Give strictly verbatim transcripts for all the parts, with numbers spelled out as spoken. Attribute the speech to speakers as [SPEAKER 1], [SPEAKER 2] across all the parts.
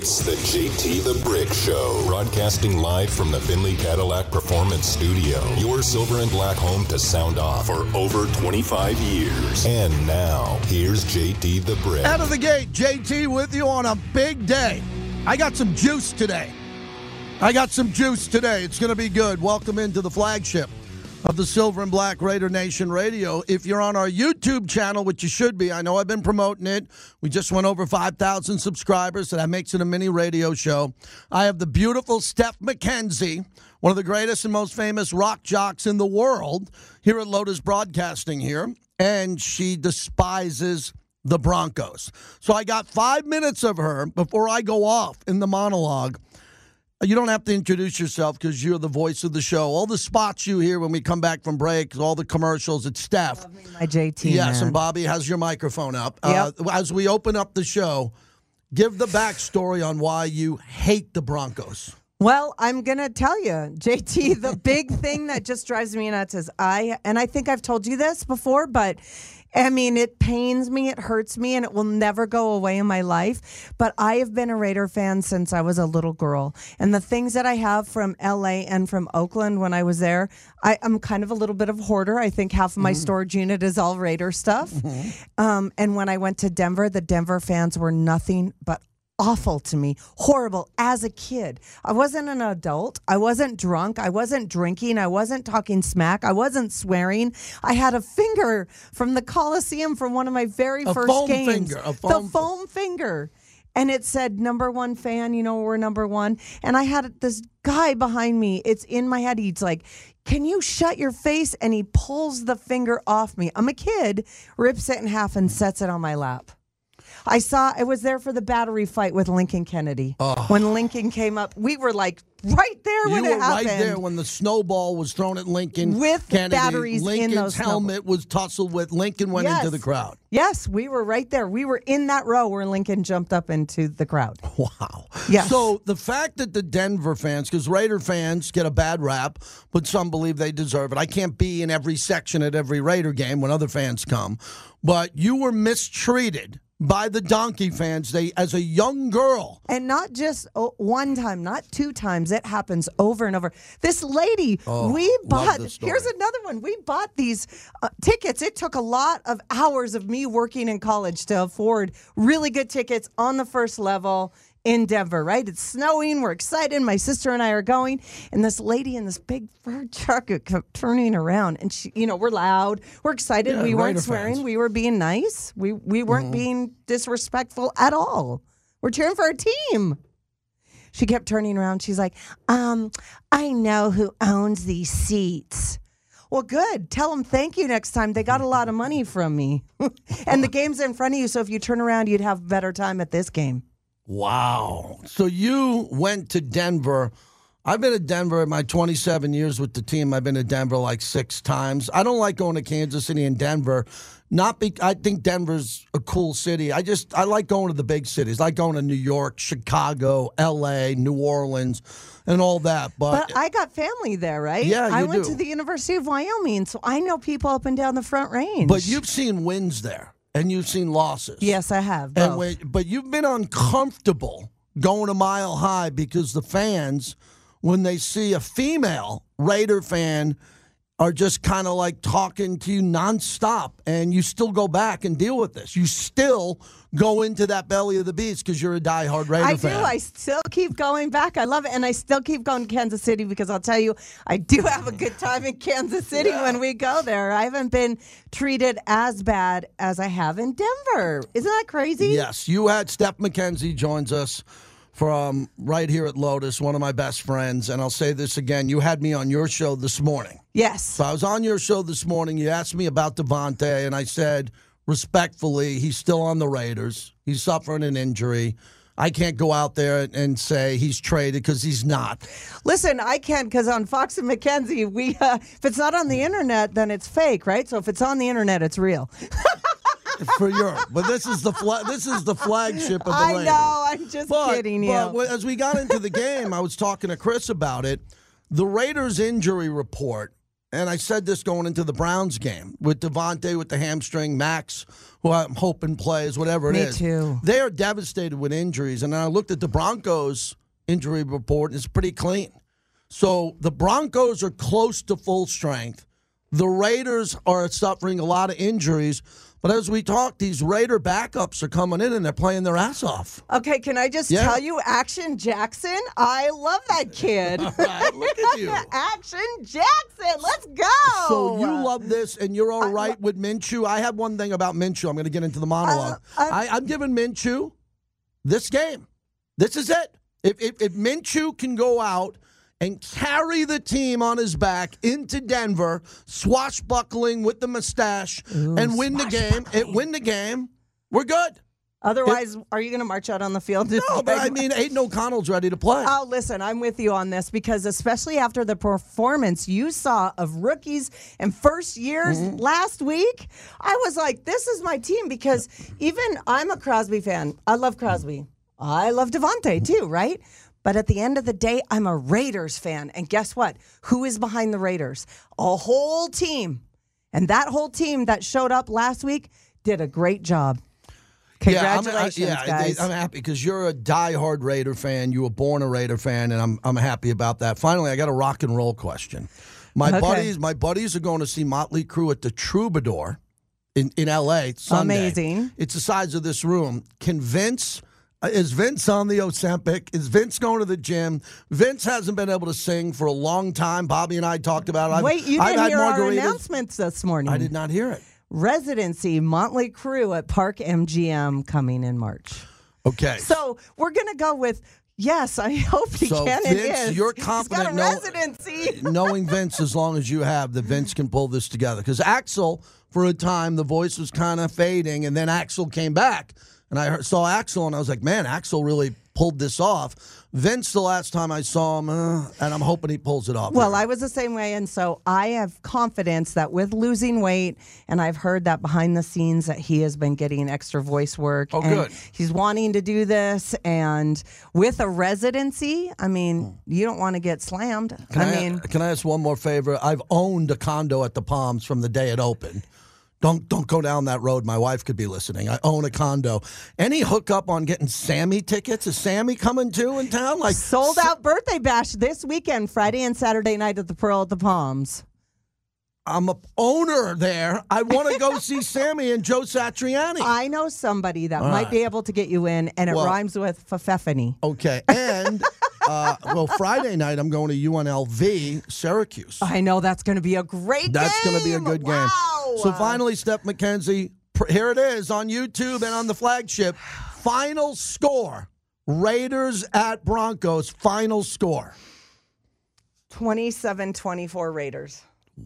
[SPEAKER 1] It's the J T the Brick Show, broadcasting live from the Finley Cadillac Performance Studio, your silver and black home to sound off for over twenty-five years. And now, here's J T the Brick.
[SPEAKER 2] Out of the gate, J T with you on a big day. I got some juice today. I got some juice today. It's going to be good. Welcome into the flagship of the Silver and Black Raider Nation Radio. If you're on our YouTube channel, which you should be, I know I've been promoting it. We just went over five thousand subscribers, so that makes it a mini radio show. I have the beautiful Steph McKenzie, one of the greatest and most famous rock jocks in the world, here at Lotus Broadcasting here, and she despises the Broncos. So I got five minutes of her before I go off in the monologue. You don't have to introduce yourself because you're the voice of the show. All the spots you hear when we come back from break, all the commercials, it's Steph.
[SPEAKER 3] Love me, my J T,
[SPEAKER 2] Yes,
[SPEAKER 3] man.
[SPEAKER 2] and Bobby has your microphone up.
[SPEAKER 3] Yep.
[SPEAKER 2] Uh, as we open up the show, give the backstory on why you hate the Broncos.
[SPEAKER 3] Well, I'm going to tell you, J T, the big thing that just drives me nuts is I, and I think I've told you this before, but I mean, it pains me, it hurts me, and it will never go away in my life. But I have been a Raider fan since I was a little girl. And the things that I have from L A and from Oakland when I was there, I, I'm kind of a little bit of a hoarder. I think half of my mm-hmm. storage unit is all Raider stuff. Mm-hmm. Um, and when I went to Denver, the Denver fans were nothing but awful to me, horrible as a kid. I wasn't an adult. I wasn't drunk. I wasn't drinking. I wasn't talking smack. I wasn't swearing. I had a finger from the Coliseum from one of my very
[SPEAKER 2] a
[SPEAKER 3] first
[SPEAKER 2] foam
[SPEAKER 3] games.
[SPEAKER 2] Finger, a foam
[SPEAKER 3] the foam finger. And it said number one fan, you know, we're number one. And I had this guy behind me. It's in my head. He's like, can you shut your face? And he pulls the finger off me. I'm a kid, rips it in half and sets it on my lap. I saw, I was there for the battery fight with Lincoln Kennedy. Oh. When Lincoln came up, we were like right there when
[SPEAKER 2] you
[SPEAKER 3] it happened.
[SPEAKER 2] You were right there when the snowball was thrown at Lincoln
[SPEAKER 3] with
[SPEAKER 2] Kennedy.
[SPEAKER 3] batteries
[SPEAKER 2] Lincoln's
[SPEAKER 3] in those
[SPEAKER 2] helmet
[SPEAKER 3] snowballs.
[SPEAKER 2] was tussled with. Lincoln went
[SPEAKER 3] yes.
[SPEAKER 2] into the crowd.
[SPEAKER 3] Yes, we were right there. We were in that row where Lincoln jumped up into the crowd.
[SPEAKER 2] Wow.
[SPEAKER 3] Yes.
[SPEAKER 2] So the fact that the Denver fans, because Raider fans get a bad rap, but some believe they deserve it. I can't be in every section at every Raider game when other fans come, but you were mistreated by the Donkey fans, they as a young girl.
[SPEAKER 3] And not just oh, one time, not two times. It happens over and over. This lady,
[SPEAKER 2] oh,
[SPEAKER 3] we bought,
[SPEAKER 2] story.
[SPEAKER 3] Here's another one. We bought these uh, tickets. It took a lot of hours of me working in college to afford really good tickets on the first level in Denver, right? It's snowing. We're excited. My sister and I are going. And this lady in this big fur jacket kept turning around. And, she, you know, we're loud. We're excited.
[SPEAKER 2] Yeah,
[SPEAKER 3] we weren't
[SPEAKER 2] Raider
[SPEAKER 3] swearing.
[SPEAKER 2] fans.
[SPEAKER 3] We were being nice. We, we weren't mm-hmm. being disrespectful at all. We're cheering for our team. She kept turning around. She's like, um, I know who owns these seats. Well, good. Tell them thank you next time. They got a lot of money from me. And the game's in front of you, so if you turn around, you'd have a better time at this game.
[SPEAKER 2] Wow. So you went to Denver. I've been to Denver in my twenty-seven years with the team. I've been to Denver like six times. I don't like going to Kansas City and Denver. Not be, I think Denver's a cool city. I just I like going to the big cities. I like going to New York, Chicago, L A, New Orleans, and all that. But,
[SPEAKER 3] but I got family there, right?
[SPEAKER 2] Yeah, you
[SPEAKER 3] I went
[SPEAKER 2] do.
[SPEAKER 3] to the University of Wyoming, so I know people up and down the Front Range.
[SPEAKER 2] But you've seen wins there. And you've seen losses.
[SPEAKER 3] Yes, I have.
[SPEAKER 2] And when, but you've been uncomfortable going a mile high because the fans, when they see a female Raider fan, are just kind of like talking to you nonstop. And you still go back and deal with this. You still go into that belly of the beast because you're a diehard Raider
[SPEAKER 3] I
[SPEAKER 2] fan.
[SPEAKER 3] do. I still keep going back. I love it. And I still keep going to Kansas City because I'll tell you, I do have a good time in Kansas City yeah. when we go there. I haven't been treated as bad as I have in Denver. Isn't that crazy?
[SPEAKER 2] Yes. You had Steph McKenzie joins us from right here at Lotus, one of my best friends. And I'll say this again. You had me on your show this morning.
[SPEAKER 3] Yes.
[SPEAKER 2] So I was on your show this morning. You asked me about Devontae, and I said, respectfully, he's still on the Raiders. He's suffering an injury. I can't go out there and say he's traded because he's not.
[SPEAKER 3] Listen, I can't because on Fox and McKenzie, we uh, if it's not on the internet, then it's fake, right? So if it's on the internet, it's real.
[SPEAKER 2] For Europe, but this is the fla- this is the flagship of the
[SPEAKER 3] I
[SPEAKER 2] Raiders.
[SPEAKER 3] know, I'm just
[SPEAKER 2] but,
[SPEAKER 3] kidding you.
[SPEAKER 2] But as we got into the game, I was talking to Chris about it. The Raiders' injury report and I said this going into the Browns game, with Devontae with the hamstring, Max, who I'm hoping plays, whatever it
[SPEAKER 3] Me
[SPEAKER 2] is.
[SPEAKER 3] Me too.
[SPEAKER 2] They are devastated with injuries. And then I looked at the Broncos injury report, and it's pretty clean. So the Broncos are close to full strength. The Raiders are suffering a lot of injuries. But as we talk, these Raider backups are coming in and they're playing their ass off.
[SPEAKER 3] Okay, can I just
[SPEAKER 2] Yeah.
[SPEAKER 3] tell you, Action Jackson? I love that kid.
[SPEAKER 2] All right, look at you.
[SPEAKER 3] Action Jackson, let's go.
[SPEAKER 2] So you love this, and you're all right with Minshew. I have one thing about Minshew. I'm going to get into the monologue.
[SPEAKER 3] I- I-
[SPEAKER 2] I, I'm giving Minshew this game. This is it. If, if, if Minshew can go out and carry the team on his back into Denver, swashbuckling with the mustache,
[SPEAKER 3] Ooh,
[SPEAKER 2] and win the game, it win the game, we're good.
[SPEAKER 3] Otherwise, are you going to march out on the field?
[SPEAKER 2] No, but I mean, Aiden O'Connell's ready to play.
[SPEAKER 3] Oh, listen, I'm with you on this because especially after the performance you saw of rookies and first years
[SPEAKER 2] Mm-hmm.
[SPEAKER 3] last week, I was like, this is my team because even I'm a Crosby fan. I love Crosby. I love Devontae too, right? But at the end of the day, I'm a Raiders fan. And guess what? Who is behind the Raiders? A whole team. And that whole team that showed up last week did a great job. Congratulations,
[SPEAKER 2] yeah, I'm, I, yeah,
[SPEAKER 3] guys.
[SPEAKER 2] I'm happy because you're a diehard Raider fan. You were born a Raider fan, and I'm I'm happy about that. Finally, I got a rock and roll question. My
[SPEAKER 3] Okay.
[SPEAKER 2] buddies, my buddies are going to see Motley Crue at the Troubadour in, in L A Sunday.
[SPEAKER 3] Amazing.
[SPEAKER 2] It's the size of this room. Can Vince... Uh, Is Vince on the Ozempic? Is Vince going to the gym? Vince hasn't been able to sing for a long time. Bobby and I talked about it. I've,
[SPEAKER 3] Wait, you
[SPEAKER 2] I've
[SPEAKER 3] didn't
[SPEAKER 2] had
[SPEAKER 3] hear our
[SPEAKER 2] margaritas.
[SPEAKER 3] announcements this morning.
[SPEAKER 2] I did not hear it.
[SPEAKER 3] Residency, Motley Crue at Park M G M coming in March.
[SPEAKER 2] Okay.
[SPEAKER 3] So we're going to go with, yes, I hope he
[SPEAKER 2] So,
[SPEAKER 3] can.
[SPEAKER 2] Vince,
[SPEAKER 3] it is.
[SPEAKER 2] you're
[SPEAKER 3] He's
[SPEAKER 2] confident
[SPEAKER 3] got a
[SPEAKER 2] no-
[SPEAKER 3] residency.
[SPEAKER 2] knowing Vince as long as you have, that Vince can pull this together. Because Axel, for a time, the voice was kind of fading, and then Axel came back. And I heard, saw Axel, and I was like, man, Axel really pulled this off. Vince, the last time I saw him, uh, and I'm hoping he pulls it off.
[SPEAKER 3] Well, I was the same way, and so I have confidence that with losing weight, and I've heard that behind the scenes that he has been getting extra voice work.
[SPEAKER 2] Oh,
[SPEAKER 3] and
[SPEAKER 2] good.
[SPEAKER 3] He's wanting to do this, and with a residency, I mean, you don't want to get slammed.
[SPEAKER 2] Can I,
[SPEAKER 3] I mean,
[SPEAKER 2] can I ask one more favor? I've owned a condo at the Palms from the day it opened. Don't don't go down that road. My wife could be listening. I own a condo. Any hookup on getting Sammy tickets? Is Sammy coming too in town? Like
[SPEAKER 3] sold out birthday bash this weekend, Friday and Saturday night at the Pearl at the Palms.
[SPEAKER 2] I'm a owner there. I want to go see Sammy and Joe Satriani.
[SPEAKER 3] I know somebody that
[SPEAKER 2] All
[SPEAKER 3] might
[SPEAKER 2] right.
[SPEAKER 3] be able to get you in, and it
[SPEAKER 2] Well-
[SPEAKER 3] rhymes with Fafeffany.
[SPEAKER 2] Okay, and uh, well, Friday night I'm going to U N L V Syracuse.
[SPEAKER 3] I know that's going to be a great
[SPEAKER 2] That's
[SPEAKER 3] game.
[SPEAKER 2] going to be a good game.
[SPEAKER 3] Wow.
[SPEAKER 2] So finally, Steph McKenzie, pr- here it is on YouTube and on the flagship. Final score: Raiders at Broncos. Final score.
[SPEAKER 3] twenty-seven twenty-four Raiders.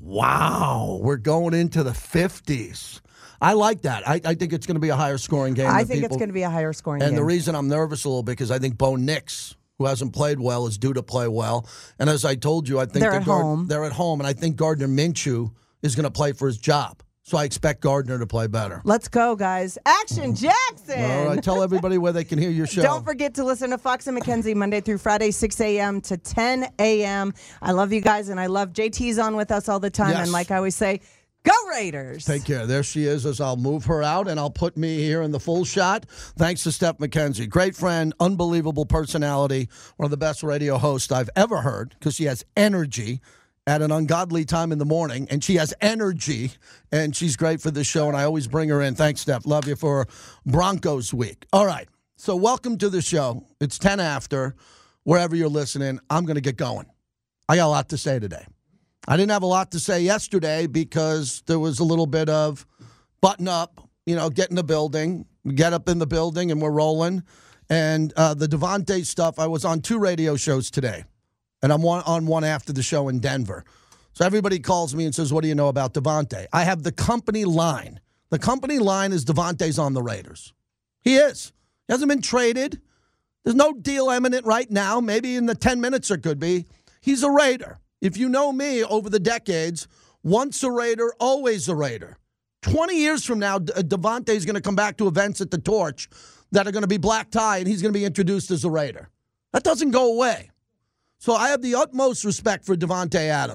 [SPEAKER 2] Wow, we're going into the fifties. I like that. I, I think it's going to be a higher scoring game.
[SPEAKER 3] I
[SPEAKER 2] than
[SPEAKER 3] think
[SPEAKER 2] people-
[SPEAKER 3] it's going to be a higher scoring
[SPEAKER 2] And
[SPEAKER 3] game.
[SPEAKER 2] the reason I'm nervous a little bit because I think Bo Nix, who hasn't played well, is due to play well. And as I told you, I think
[SPEAKER 3] They're
[SPEAKER 2] that
[SPEAKER 3] at
[SPEAKER 2] Gard-
[SPEAKER 3] home.
[SPEAKER 2] They're at home, and I think Gardner Minshew is going to play for his job. So I expect Gardner to play better.
[SPEAKER 3] Let's go, guys. Action Jackson.
[SPEAKER 2] All right, tell everybody where they can hear your show.
[SPEAKER 3] Don't forget to listen to Fox and McKenzie Monday through Friday, six a.m. to ten a.m. I love you guys, and I love J T's on with us all the time.
[SPEAKER 2] Yes.
[SPEAKER 3] And like I always say, go Raiders.
[SPEAKER 2] Take care. There she is as I'll move her out, and I'll put me here in the full shot. Thanks to Steph McKenzie. Great friend, unbelievable personality, one of the best radio hosts I've ever heard because she has energy at an ungodly time in the morning, and she has energy, and she's great for this show, and I always bring her in. Thanks, Steph. Love you for Broncos week. All right, so welcome to the show. It's ten after. Wherever you're listening, I'm going to get going. I got a lot to say today. I didn't have a lot to say yesterday because there was a little bit of button up, you know, get in the building, get up in the building, and we're rolling. And uh, the Devontae stuff, I was on two radio shows today. And I'm one, on one after the show in Denver. So everybody calls me and says, what do you know about Devontae? I have the company line. The company line is Devontae's on the Raiders. He is. He hasn't been traded. There's no deal imminent right now. Maybe in the ten minutes there could be. He's a Raider. If you know me over the decades, once a Raider, always a Raider. twenty years from now, De- Devontae's going to come back to events at the Torch that are going to be black tie, and he's going to be introduced as a Raider. That doesn't go away. So I have the utmost respect for Devontae Adams.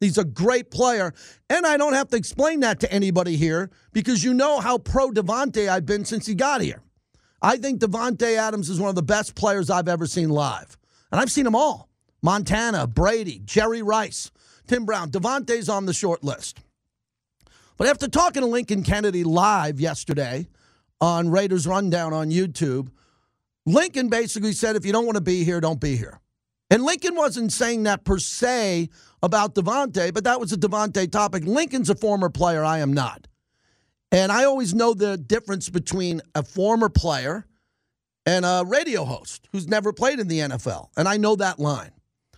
[SPEAKER 2] He's a great player, and I don't have to explain that to anybody here because you know how pro Davante I've been since he got here. I think Davante Adams is one of the best players I've ever seen live, and I've seen them all. Montana, Brady, Jerry Rice, Tim Brown. Davante's on the short list. But after talking to Lincoln Kennedy live yesterday on Raiders Rundown on YouTube, Lincoln basically said, if you don't want to be here, don't be here. And Lincoln wasn't saying that per se about Davante, but that was a Davante topic. Lincoln's a former player. I am not. And I always know the difference between a former player and a radio host who's never played in the N F L. And I know that line.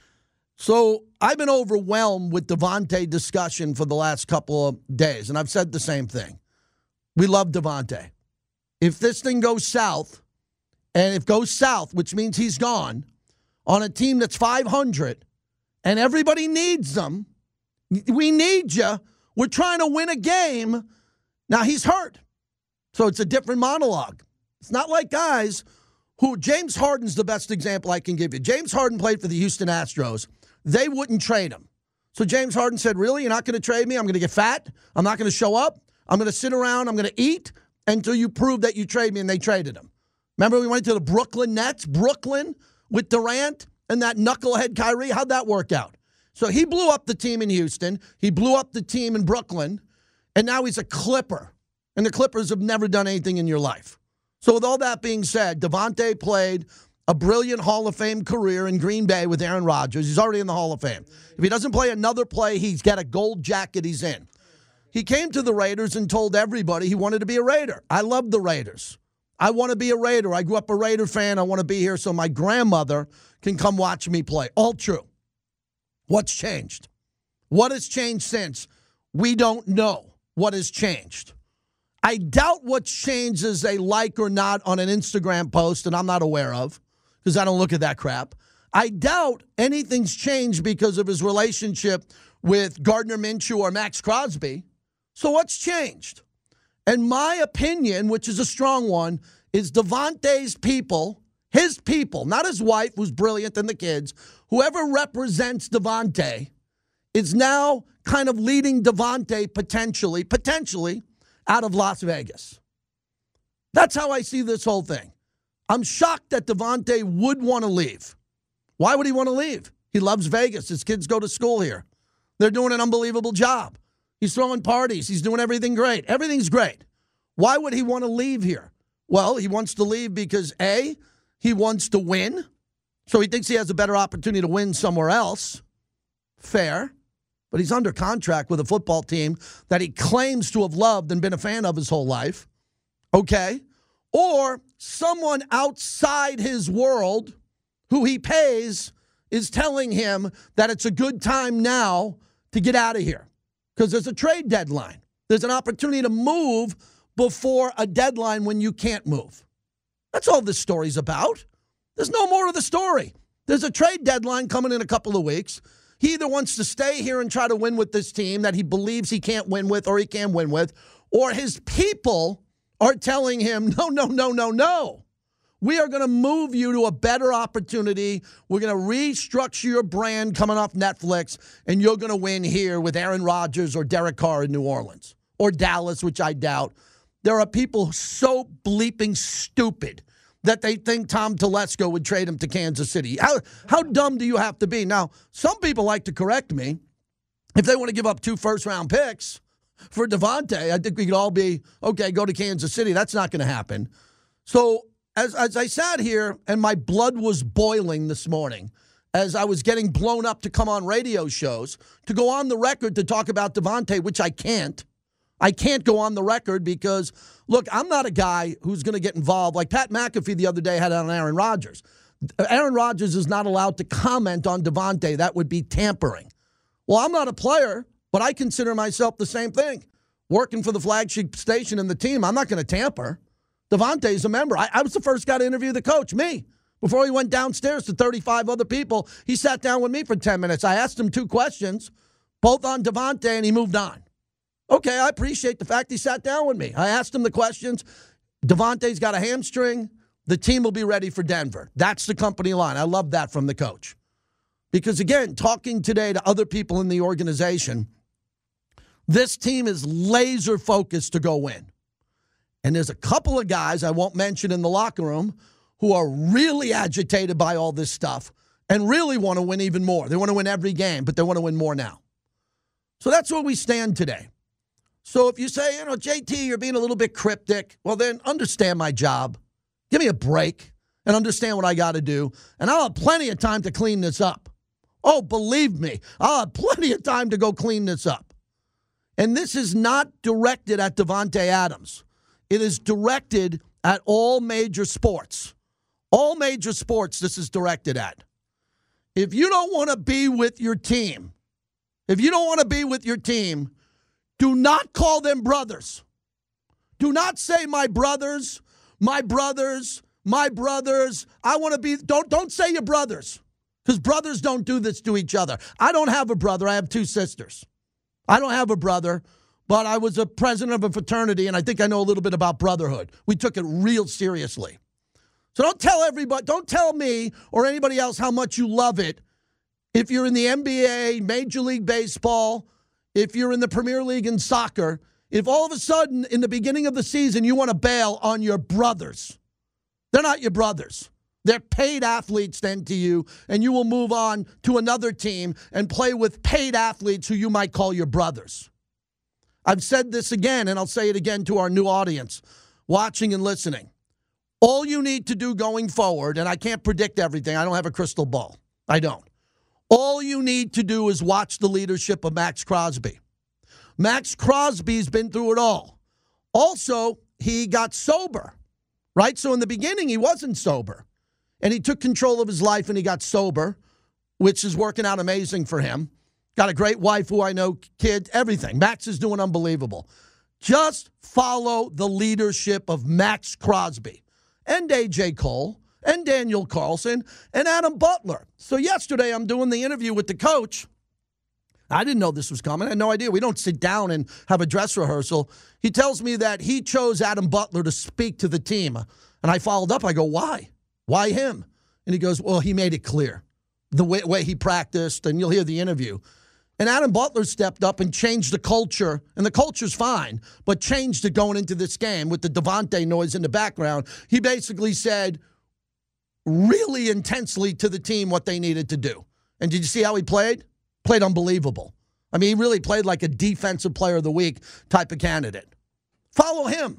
[SPEAKER 2] So I've been overwhelmed with Davante discussion for the last couple of days, and I've said the same thing. We love Davante. If this thing goes south, and if it goes south, which means he's gone, on a team that's five hundred, and everybody needs them, we need you. We're trying to win a game. Now, he's hurt, so it's a different monologue. It's not like guys who, James Harden's the best example I can give you. James Harden played for the Houston Astros. They wouldn't trade him. So James Harden said, really, you're not going to trade me? I'm going to get fat. I'm not going to show up. I'm going to sit around. I'm going to eat until you prove that you trade me, and they traded him. Remember we went to the Brooklyn Nets, Brooklyn, with Durant and that knucklehead Kyrie? How'd that work out? So he blew up the team in Houston. He blew up the team in Brooklyn. And now he's a Clipper. And the Clippers have never done anything in your life. So with all that being said, Davante played a brilliant Hall of Fame career in Green Bay with Aaron Rodgers. He's already in the Hall of Fame. If he doesn't play another play, he's got a gold jacket he's in. He came to the Raiders and told everybody he wanted to be a Raider. I love the Raiders. I want to be a Raider. I grew up a Raider fan. I want to be here so my grandmother can come watch me play. All true. What's changed? What has changed since? We don't know what has changed. I doubt what's changed is a like or not on an Instagram post, and I'm not aware of because I don't look at that crap. I doubt anything's changed because of his relationship with Gardner Minshew or Max Crosby. So what's changed? And my opinion, which is a strong one, is Davante's people, his people, not his wife, who's brilliant, and the kids, whoever represents Davante is now kind of leading Davante potentially, potentially out of Las Vegas. That's how I see this whole thing. I'm shocked that Davante would want to leave. Why would he want to leave? He loves Vegas. His kids go to school here. They're doing an unbelievable job. He's throwing parties. He's doing everything great. Everything's great. Why would he want to leave here? Well, he wants to leave because, A, he wants to win. So he thinks he has a better opportunity to win somewhere else. Fair. But he's under contract with a football team that he claims to have loved and been a fan of his whole life. Okay. Or someone outside his world who he pays is telling him that it's a good time now to get out of here because there's a trade deadline. There's an opportunity to move before a deadline when you can't move. That's all this story's about. There's no more of the story. There's a trade deadline coming in a couple of weeks. He either wants to stay here and try to win with this team that he believes he can't win with or he can win with, or his people are telling him, no, no, no, no, no. We are going to move you to a better opportunity. We're going to restructure your brand coming off Netflix, and you're going to win here with Aaron Rodgers or Derek Carr in New Orleans or Dallas, which I doubt. There are people so bleeping stupid that they think Tom Telesco would trade him to Kansas City. How how dumb do you have to be? Now, some people like to correct me. If they want to give up two first-round picks for Davante, I think we could all be, okay, go to Kansas City. That's not going to happen. So as, as I sat here and my blood was boiling this morning as I was getting blown up to come on radio shows, to go on the record to talk about Davante, which I can't. I can't go on the record because, look, I'm not a guy who's going to get involved. Like Pat McAfee the other day had on Aaron Rodgers. Aaron Rodgers is not allowed to comment on Davante. That would be tampering. Well, I'm not a player, but I consider myself the same thing. Working for the flagship station and the team, I'm not going to tamper. Davante's a member. I, I was the first guy to interview the coach, me. Before he went downstairs to thirty-five other people, he sat down with me for ten minutes. I asked him two questions, both on Davante, and he moved on. Okay, I appreciate the fact he sat down with me. I asked him the questions. Davante's got a hamstring. The team will be ready for Denver. That's the company line. I love that from the coach. Because, again, talking today to other people in the organization, this team is laser focused to go win. And there's a couple of guys I won't mention in the locker room who are really agitated by all this stuff and really want to win even more. They want to win every game, but they want to win more now. So that's where we stand today. So if you say, you know, J T, you're being a little bit cryptic, well, then understand my job. Give me a break and understand what I got to do. And I'll have plenty of time to clean this up. Oh, believe me, I'll have plenty of time to go clean this up. And this is not directed at Davante Adams. It is directed at all major sports. All major sports this is directed at. If you don't want to be with your team, if you don't want to be with your team, do not call them brothers. Do not say my brothers, my brothers, my brothers. I want to be, don't, don't say your brothers, because brothers don't do this to each other. I don't have a brother. I have two sisters. I don't have a brother, but I was a president of a fraternity, and I think I know a little bit about brotherhood. We took it real seriously. So don't tell everybody, don't tell me or anybody else how much you love it if you're in the N B A, Major League Baseball, if you're in the Premier League in soccer, if all of a sudden in the beginning of the season you want to bail on your brothers. They're not your brothers. They're paid athletes then to you, and you will move on to another team and play with paid athletes who you might call your brothers. I've said this again, and I'll say it again to our new audience, watching and listening. All you need to do going forward, and I can't predict everything. I don't have a crystal ball. I don't. All you need to do is watch the leadership of Max Crosby. Max Crosby's been through it all. Also, he got sober, right? So in the beginning, he wasn't sober. And he took control of his life and he got sober, which is working out amazing for him. Got a great wife who I know, kid, everything. Max is doing unbelievable. Just follow the leadership of Max Crosby and A J Cole and Daniel Carlson and Adam Butler. So yesterday I'm doing the interview with the coach. I didn't know this was coming. I had no idea. We don't sit down and have a dress rehearsal. He tells me that he chose Adam Butler to speak to the team. And I followed up. I go, why? Why him? And he goes, well, he made it clear. The way, way he practiced, and you'll hear the interview. And Adam Butler stepped up and changed the culture. And the culture's fine, but changed it going into this game with the Davante noise in the background. He basically said really intensely to the team what they needed to do. And did you see how he played? Played unbelievable. I mean, he really played like a defensive player of the week type of candidate. Follow him.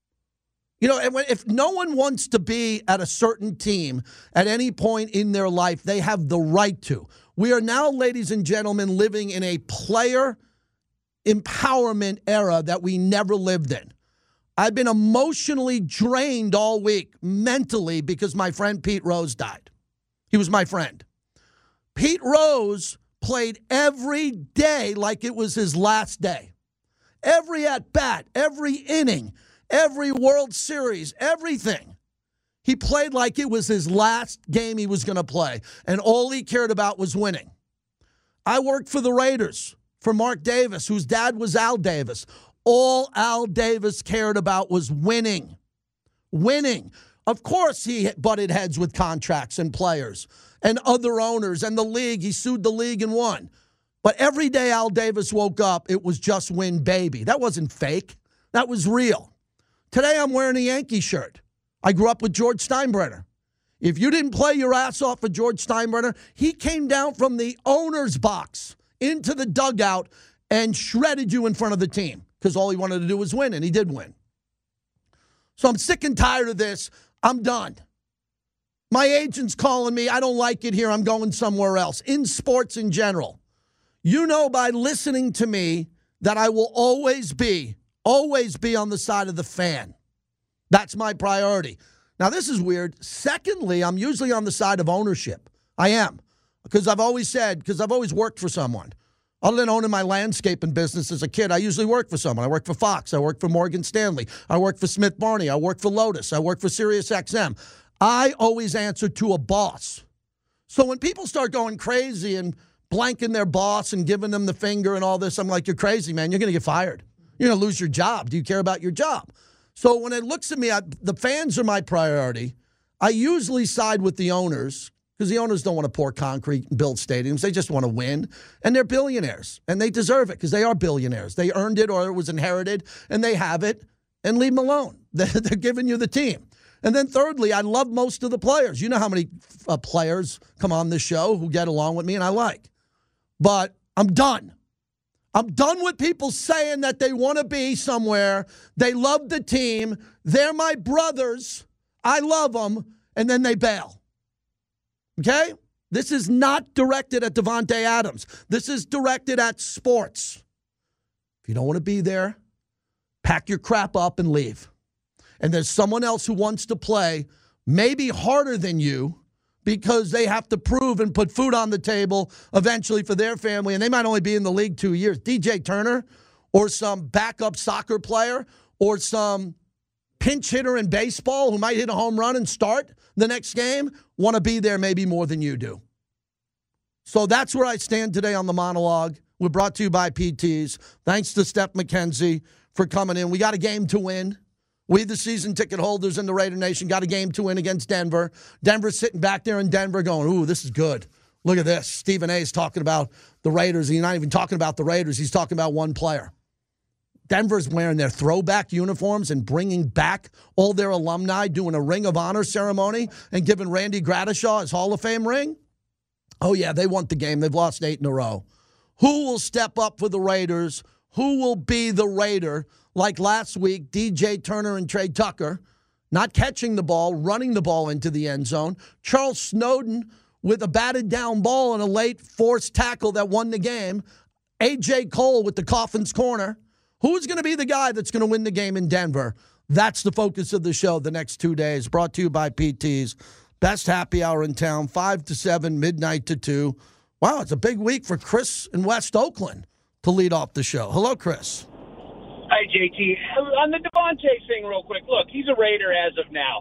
[SPEAKER 2] You know, and if no one wants to be at a certain team at any point in their life, they have the right to. We are now, ladies and gentlemen, living in a player empowerment era that we never lived in. I've been emotionally drained all week, mentally, because my friend Pete Rose died. He was my friend. Pete Rose played every day like it was his last day. Every at-bat, every inning, every World Series, everything. He played like it was his last game he was going to play, and all he cared about was winning. I worked for the Raiders, for Mark Davis, whose dad was Al Davis. All Al Davis cared about was winning. Winning. Of course he butted heads with contracts and players and other owners and the league. He sued the league and won. But every day Al Davis woke up, it was just win, baby. That wasn't fake. That was real. Today I'm wearing a Yankee shirt. I grew up with George Steinbrenner. If you didn't play your ass off for George Steinbrenner, he came down from the owner's box into the dugout and shredded you in front of the team because all he wanted to do was win, and he did win. So I'm sick and tired of this. I'm done. My agent's calling me. I don't like it here. I'm going somewhere else. In sports in general. You know by listening to me that I will always be, always be on the side of the fan. That's my priority. Now, this is weird. Secondly, I'm usually on the side of ownership. I am. Because I've always said, because I've always worked for someone. Other than owning my landscaping business as a kid, I usually worked for someone. I worked for Fox. I worked for Morgan Stanley. I worked for Smith Barney. I worked for Lotus. I worked for Sirius X M. I always answer to a boss. So when people start going crazy and blanking their boss and giving them the finger and all this, I'm like, you're crazy, man. You're going to get fired. You're going to lose your job. Do you care about your job? So when it looks at me, I, the fans are my priority. I usually side with the owners because the owners don't want to pour concrete and build stadiums. They just want to win. And they're billionaires, and they deserve it because they are billionaires. They earned it or it was inherited, and they have it, and leave them alone. They're, they're giving you the team. And then thirdly, I love most of the players. You know how many uh, players come on this show who get along with me and I like. But I'm done. I'm done with people saying that they want to be somewhere. They love the team. They're my brothers. I love them. And then they bail. Okay? This is not directed at Davante Adams. This is directed at sports. If you don't want to be there, pack your crap up and leave. And there's someone else who wants to play maybe harder than you because they have to prove and put food on the table eventually for their family, and they might only be in the league two years. D J Turner or some backup soccer player or some pinch hitter in baseball who might hit a home run and start the next game want to be there maybe more than you do. So that's where I stand today on the monologue. We're brought to you by P Ts. Thanks to Steph McKenzie for coming in. We got a game to win. We, the season ticket holders in the Raider Nation, got a game to win against Denver. Denver's sitting back there in Denver going, ooh, this is good. Look at this. Stephen A. is talking about the Raiders. He's not even talking about the Raiders. He's talking about one player. Denver's wearing their throwback uniforms and bringing back all their alumni, doing a Ring of Honor ceremony and giving Randy Gradishaw his Hall of Fame ring. Oh, yeah, they want the game. They've lost eight in a row. Who will step up for the Raiders? Who will be the Raider? Like last week, D J Turner and Trey Tucker, not catching the ball, running the ball into the end zone. Charles Snowden with a batted down ball and a late forced tackle that won the game. A J Cole with the Coffin's Corner. Who's going to be the guy that's going to win the game in Denver? That's the focus of the show the next two days. Brought to you by P Ts. Best happy hour in town, five to seven, midnight to two. Wow, it's a big week for Chris in West Oakland to lead off the show. Hello, Chris.
[SPEAKER 4] Hi, J T. On the Davante thing real quick, look, he's a Raider as of now.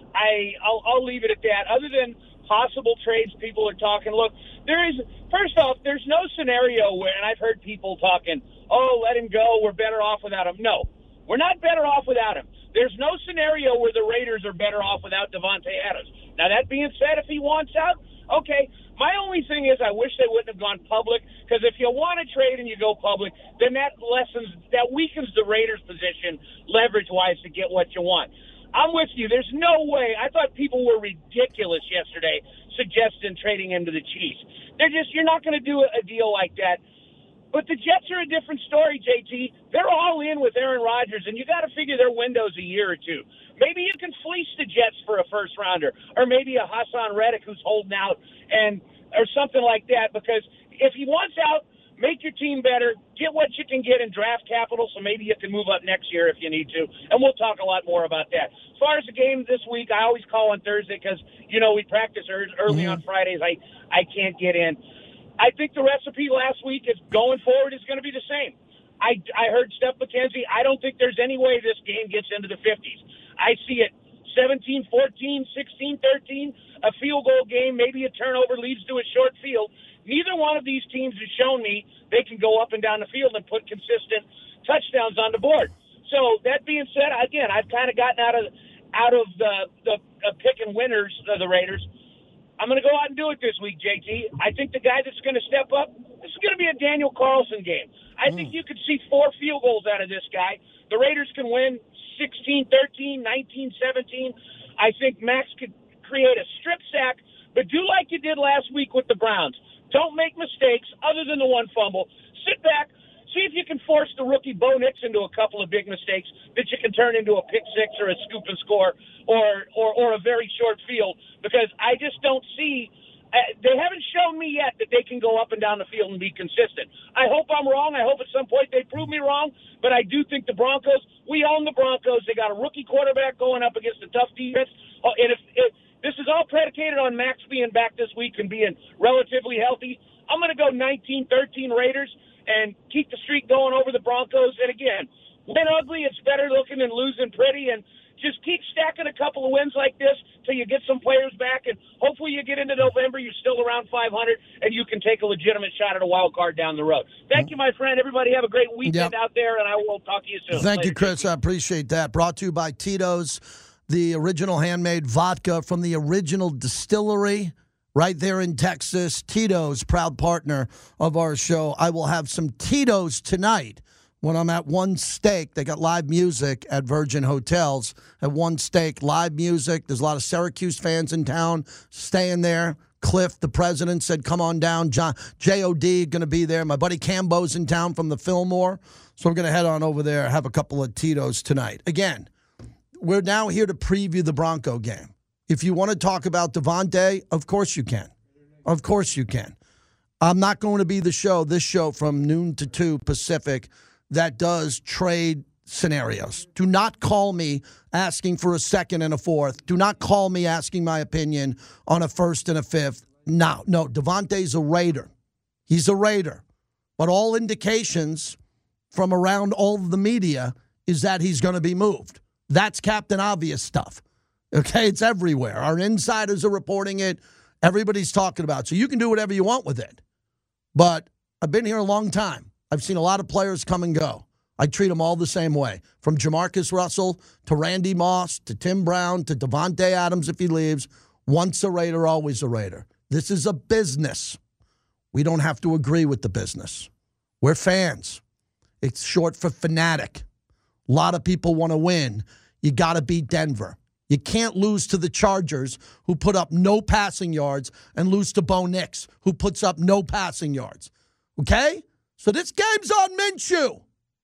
[SPEAKER 4] I, I'll, I'll leave it at that. Other than possible trades people are talking, look, there is, first off, there's no scenario where, and I've heard people talking, oh, let him go, we're better off without him. No, we're not better off without him. There's no scenario where the Raiders are better off without Davante Adams. Now, that being said, if he wants out, okay. My only thing is I wish they wouldn't have gone public, because if you want to trade and you go public, then that lessens, that weakens the Raiders' position leverage-wise to get what you want. I'm with you. There's no way. I thought people were ridiculous yesterday suggesting trading him to the Chiefs. They're just, you're not going to do a deal like that. But the Jets are a different story, J T. They're all in with Aaron Rodgers, and you got to figure their window's a year or two. Maybe you can fleece the Jets for a first rounder, or maybe a Hassan Reddick who's holding out, and or something like that. Because if he wants out, make your team better, get what you can get in draft capital, so maybe you can move up next year if you need to. And we'll talk a lot more about that. As far as the game this week, I always call on Thursday because, you know, we practice early mm-hmm. on Fridays. I, I can't get in. I think the recipe last week is going forward is going to be the same. I, I heard Steph McKenzie. I don't think there's any way this game gets into the fifties. I see it seventeen fourteen, sixteen thirteen, a field goal game, maybe a turnover leads to a short field. Neither one of these teams has shown me they can go up and down the field and put consistent touchdowns on the board. So that being said, again, I've kind of gotten out of out of the, the uh, picking winners of the Raiders. I'm going to go out and do it this week, J T. I think the guy that's going to step up, this is going to be a Daniel Carlson game. I mm. think you could see four field goals out of this guy. The Raiders can win sixteen thirteen, nineteen seventeen. I think Max could create a strip sack, but do like you did last week with the Browns. Don't make mistakes other than the one fumble. Sit back, see if you can force the rookie Bo Nix into a couple of big mistakes that you can turn into a pick six or a scoop and score or, or, or a very short field, because I just don't see uh, – they haven't shown me yet that they can go up and down the field and be consistent. I hope I'm wrong. I hope at some point they prove me wrong, but I do think the Broncos – we own the Broncos. They got a rookie quarterback going up against a tough defense. Oh, and if, if this is all predicated on Max being back this week and being relatively healthy, I'm going to go nineteen thirteen Raiders and keep the streak going over the Broncos. And again, win ugly, it's better looking than losing pretty. And just keep stacking a couple of wins like this till you get some players back. And hopefully you get into November, you're still around five hundred, and you can take a legitimate shot at a wild card down the road. Thank you, my friend. Everybody have a great weekend yep. out there, and I will talk to you soon.
[SPEAKER 2] Thank
[SPEAKER 4] Later.
[SPEAKER 2] you, Chris. I appreciate that. Brought to you by Tito's, the original handmade vodka from the original distillery right there in Texas. Tito's, proud partner of our show. I will have some Tito's tonight when I'm at One Steak. They got live music at Virgin Hotels at One Steak. Live music. There's a lot of Syracuse fans in town staying there. Cliff, the president, said, come on down. John, J O D going to be there. My buddy Cambo's in town from the Fillmore. So we're going to head on over there, have a couple of Tito's tonight. Again, we're now here to preview the Bronco game. If you want to talk about Davante, of course you can. Of course you can. I'm not going to be the show, this show from noon to two Pacific, that does trade scenarios. Do not call me asking for a second and a fourth. Do not call me asking my opinion on a first and a fifth. No, no, Davante's a Raider. He's a Raider. But all indications from around all of the media is that he's going to be moved. That's Captain Obvious stuff. Okay, it's everywhere. Our insiders are reporting it. Everybody's talking about it. So you can do whatever you want with it. But I've been here a long time. I've seen a lot of players come and go. I treat them all the same way, from Jamarcus Russell to Randy Moss to Tim Brown to Davante Adams if he leaves. Once a Raider, always a Raider. This is a business. We don't have to agree with the business. We're fans. It's short for fanatic. A lot of people want to win. You got to beat Denver. You can't lose to the Chargers, who put up no passing yards, and lose to Bo Nix, who puts up no passing yards. Okay? So this game's on Minshew.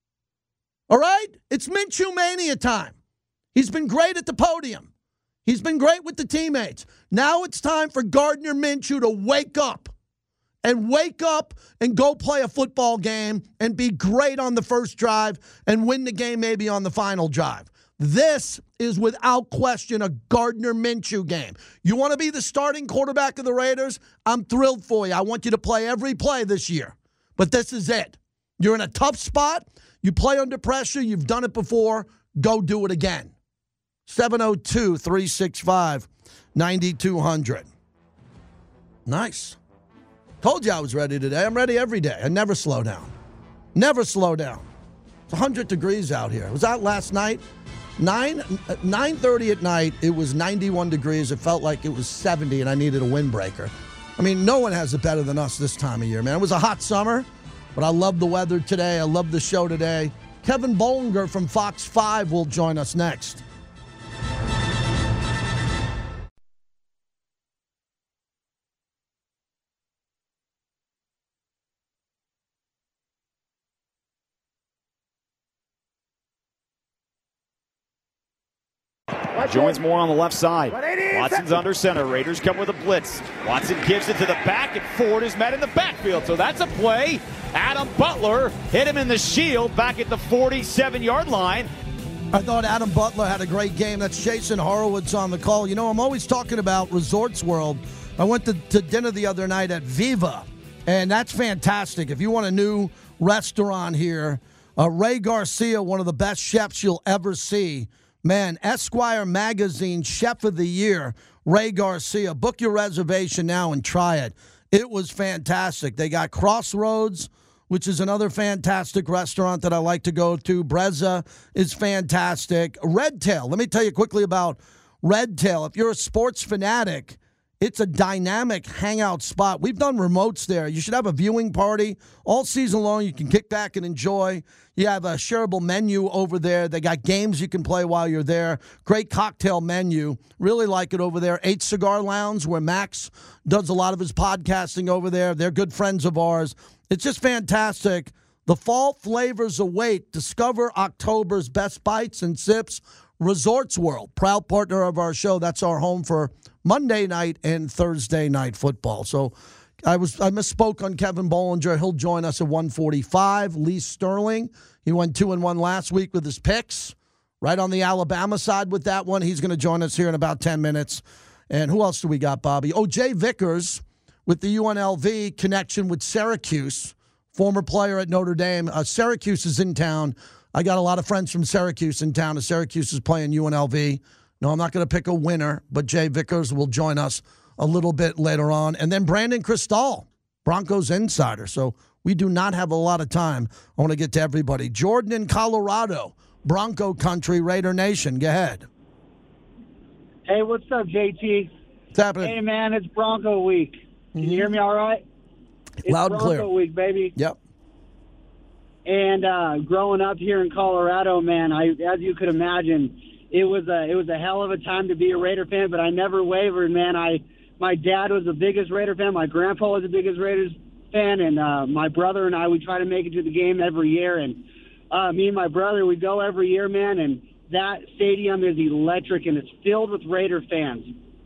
[SPEAKER 2] All right? It's Minshew mania time. He's been great at the podium. He's been great with the teammates. Now it's time for Gardner Minshew to wake up. And wake up and go play a football game and be great on the first drive and win the game maybe on the final drive. This is without question a Gardner Minshew game. You want to be the starting quarterback of the Raiders? I'm thrilled for you. I want you to play every play this year. But this is it. You're in a tough spot. You play under pressure. You've done it before. Go do it again. seven oh two, three six five, nine two hundred. Nice. Told you I was ready today. I'm ready every day. I never slow down. Never slow down. It's one hundred degrees out here. I was out last night. nine thirty at night, it was ninety-one degrees. It felt like it was seventy, and I needed a windbreaker. I mean, no one has it better than us this time of year, man. It was a hot summer, but I love the weather today. I love the show today. Kevin Bollinger from Fox five will join us next.
[SPEAKER 5] Joins Moore on the left side. Watson's under center. Raiders come with a blitz. Watson gives it to the back, and Ford is met in the backfield. So that's a play. Adam Butler hit him in the shield back at the forty-seven-yard line.
[SPEAKER 2] I thought Adam Butler had a great game. That's Jason Horowitz on the call. You know, I'm always talking about Resorts World. I went to, to dinner the other night at Viva, and that's fantastic. If you want a new restaurant here, uh, Ray Garcia, one of the best chefs you'll ever see. Man, Esquire Magazine Chef of the Year, Ray Garcia. Book your reservation now and try it. It was fantastic. They got Crossroads, which is another fantastic restaurant that I like to go to. Brezza is fantastic. Red Tail, let me tell you quickly about Red Tail. If you're a sports fanatic, it's a dynamic hangout spot. We've done remotes there. You should have a viewing party all season long. You can kick back and enjoy. You have a shareable menu over there. They got games you can play while you're there. Great cocktail menu. Really like it over there. Eight Cigar Lounge, where Max does a lot of his podcasting over there. They're good friends of ours. It's just fantastic. The fall flavors await. Discover October's best bites and sips. Resorts World, proud partner of our show. That's our home for Monday night and Thursday night football. So I was I misspoke on Kevin Bollinger. He'll join us at one forty-five. Lee Sterling, he went two and one last week with his picks. Right on the Alabama side with that one. He's going to join us here in about ten minutes. And who else do we got, Bobby? Oh, Jay Vickers with the U N L V connection with Syracuse, former player at Notre Dame. Uh, Syracuse is in town. I got a lot of friends from Syracuse in town. Syracuse is playing U N L V. No, I'm not going to pick a winner, but Jay Vickers will join us a little bit later on. And then Brandon Cristal, Broncos insider. So we do not have a lot of time. I want to get to everybody. Jordan in Colorado, Bronco country, Raider Nation. Go ahead.
[SPEAKER 6] Hey, what's up, J T?
[SPEAKER 2] What's happening?
[SPEAKER 6] Hey, man, it's Bronco week. Can mm-hmm. you hear me all right? It's
[SPEAKER 2] Loud and
[SPEAKER 6] Bronco
[SPEAKER 2] clear.
[SPEAKER 6] week, baby.
[SPEAKER 2] Yep.
[SPEAKER 6] And uh, growing up here in Colorado, man, I, as you could imagine, it was a it was a hell of a time to be a Raider fan. But I never wavered, man. I my dad was the biggest Raider fan. My grandpa was the biggest Raiders fan, and uh, my brother and I, we try to make it to the game every year. And uh, me and my brother, we go every year, man. And that stadium is electric, and it's filled with Raider fans.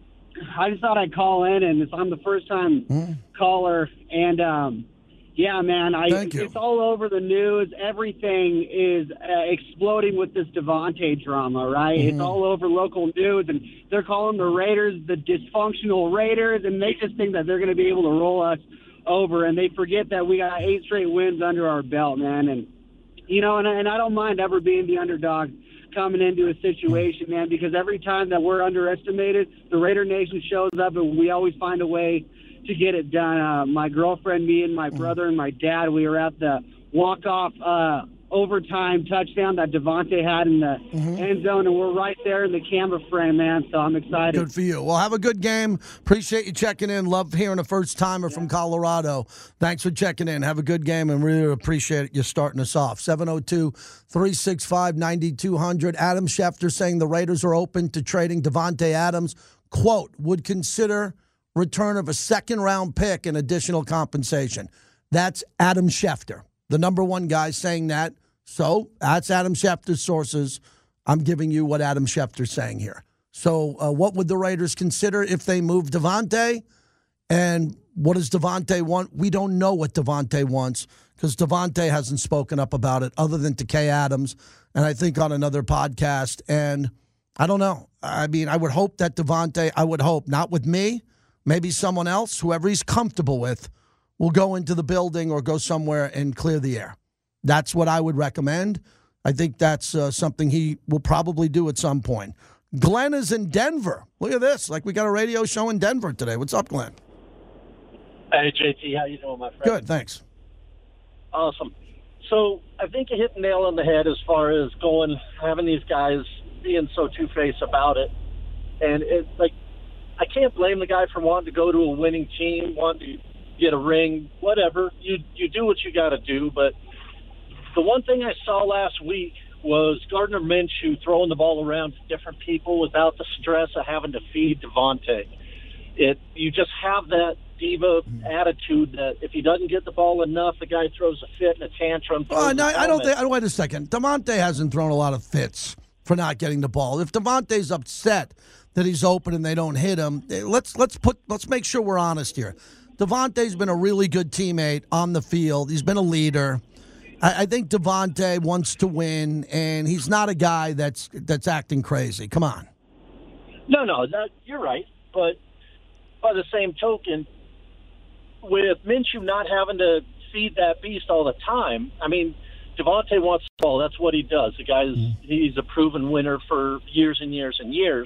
[SPEAKER 6] I just thought I'd call in, and I'm the first time mm. caller, and. Um, Yeah, man, I, it's all over the news. Everything is uh, exploding with this Davante drama, right? Mm-hmm. It's all over local news, and they're calling the Raiders the dysfunctional Raiders, and they just think that they're going to be able to roll us over, and they forget that we got eight straight wins under our belt, man. And, you know, and, and I don't mind ever being the underdog coming into a situation, man, because every time that we're underestimated, the Raider Nation shows up, and we always find a way to get it done. Uh, my girlfriend, me, and my brother and my dad, we were at the walk-off uh, overtime touchdown that Davante had in the mm-hmm. end zone, and we're right there in the camera frame, man, so I'm excited.
[SPEAKER 2] Good for you. Well, have a good game. Appreciate you checking in. Love hearing a first-timer yeah. from Colorado. Thanks for checking in. Have a good game, and really appreciate you starting us off. seven oh two, three six five, nine two hundred. Adam Schefter saying the Raiders are open to trading Davante Adams. Quote, would consider return of a second-round pick and additional compensation. That's Adam Schefter, the number one guy saying that. So that's Adam Schefter's sources. I'm giving you what Adam Schefter's saying here. So uh, what would the Raiders consider if they move Davante? And what does Davante want? We don't know what Davante wants because Davante hasn't spoken up about it other than to Kay Adams, and I think on another podcast. And I don't know. I mean, I would hope that Davante, I would hope, not with me, maybe someone else, whoever he's comfortable with, will go into the building or go somewhere and clear the air. That's what I would recommend. I think that's uh, something he will probably do at some point. Glenn is in Denver. Look at this. Like we got a radio show in Denver today. What's up, Glenn?
[SPEAKER 7] Hey, J T. How you doing, my friend?
[SPEAKER 2] Good, thanks.
[SPEAKER 7] Awesome. So I think you hit the nail on the head as far as going, having these guys being so two-faced about it. And it's like, I can't blame the guy for wanting to go to a winning team, wanting to get a ring, whatever. You you do what you got to do. But the one thing I saw last week was Gardner Minshew throwing the ball around to different people without the stress of having to feed Davante. It you just have that diva attitude that if he doesn't get the ball enough, the guy throws a fit and a tantrum.
[SPEAKER 2] Oh, no, I don't think. Wait a second. Davante hasn't thrown a lot of fits for not getting the ball. If Davante's upset that he's open and they don't hit him, let's let's put let's make sure we're honest here. Davante's been a really good teammate on the field. He's been a leader. I, I think Davante wants to win, and he's not a guy that's that's acting crazy. Come on.
[SPEAKER 7] No, no, that, you're right. But by the same token, with Minshew not having to feed that beast all the time, I mean, Davante wants the ball. That's what he does. The guy's mm-hmm. he's a proven winner for years and years and years.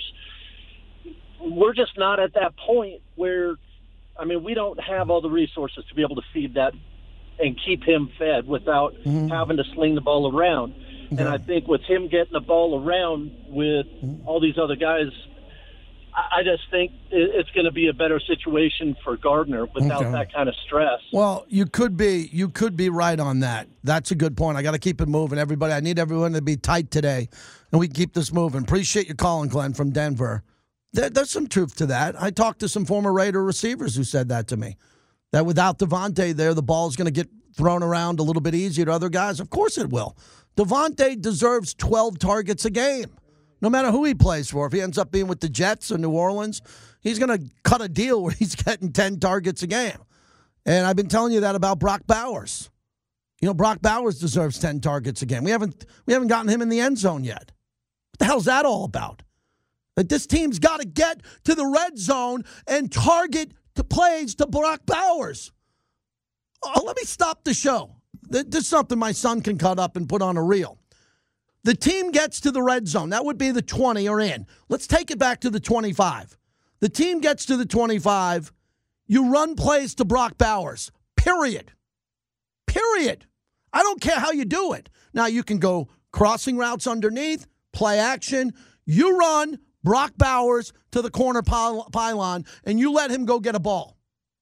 [SPEAKER 7] We're just not at that point where, I mean, we don't have all the resources to be able to feed that and keep him fed without mm-hmm. having to sling the ball around. Okay. And I think with him getting the ball around with mm-hmm. all these other guys, I, I just think it's going to be a better situation for Gardner without okay. that kind of stress.
[SPEAKER 2] Well, you could be you could be right on that. That's a good point. I got to keep it moving, everybody. I need everyone to be tight today, and we can keep this moving. Appreciate you calling, Glenn, from Denver. There, there's some truth to that. I talked to some former Raider receivers who said that to me, that without Davante there, the ball's going to get thrown around a little bit easier to other guys. Of course it will. Davante deserves twelve targets a game, no matter who he plays for. If he ends up being with the Jets or New Orleans, he's going to cut a deal where he's getting ten targets a game. And I've been telling you that about Brock Bowers. You know, Brock Bowers deserves ten targets a game. We haven't, we haven't gotten him in the end zone yet. What the hell's that all about? That this team's got to get to the red zone and target the plays to Brock Bowers. Oh, let me stop the show. This is something my son can cut up and put on a reel. The team gets to the red zone. That would be the twenty or in. Let's take it back to the twenty-five. The team gets to the twenty-five. You run plays to Brock Bowers. Period. Period. I don't care how you do it. Now, you can go crossing routes underneath, play action. You run Brock Bowers to the corner pyl- pylon, and you let him go get a ball.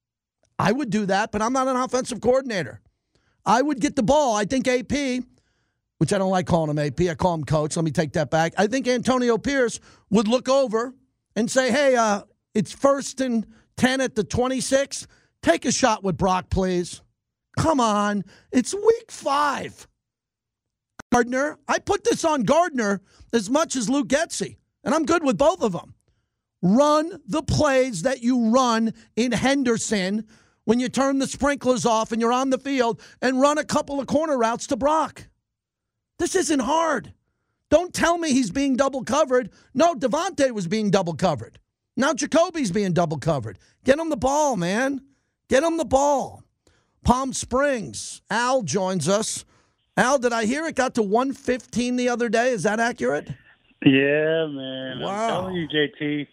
[SPEAKER 2] I would do that, but I'm not an offensive coordinator. I would get the ball. I think A P, which I don't like calling him A P, I call him coach. Let me take that back. I think Antonio Pierce would look over and say, hey, uh, it's first and ten at the twenty-six. Take a shot with Brock, please. Come on. It's week five. Gardner, I put this on Gardner as much as Luke Getsy, and I'm good with both of them. Run the plays that you run in Henderson when you turn the sprinklers off and you're on the field, and run a couple of corner routes to Brock. This isn't hard. Don't tell me he's being double covered. No, Devontae was being double covered. Now Jacoby's being double covered. Get him the ball, man. Get him the ball. Palm Springs. Al joins us. Al, did I hear it got to one fifteen the other day? Is that accurate?
[SPEAKER 8] Yeah, man.
[SPEAKER 2] Wow.
[SPEAKER 8] I'm telling you, J T.